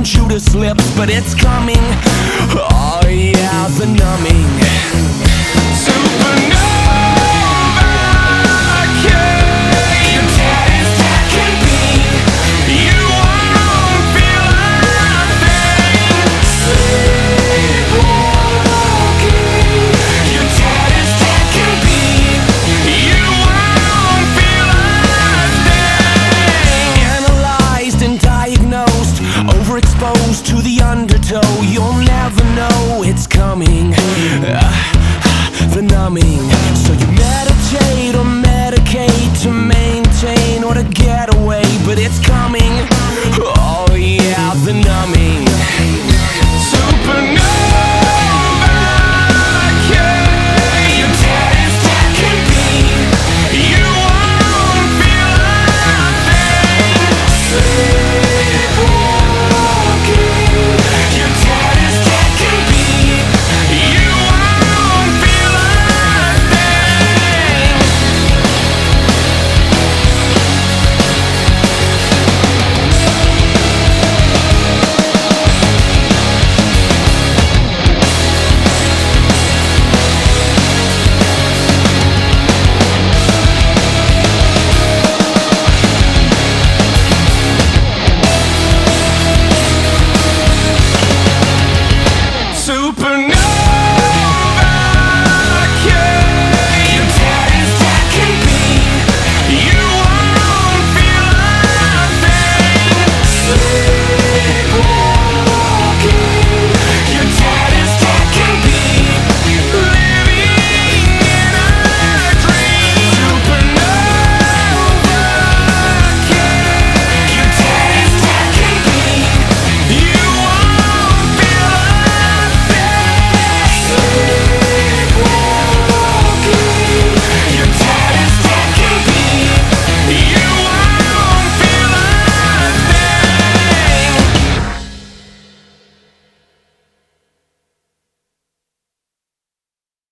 from Judas' lips, but it's coming. Oh yeah, the numbing. Supernova kid, your daddy's dad can be. You won't feel a thing. Sleepwalking, your daddy's dad can be. You won't feel a thing. Analyzed and diagnosed, overexposed to the undertow. You'll never know it's coming. The numbing. So you meditate or medicate to maintain or to get away, but it's coming.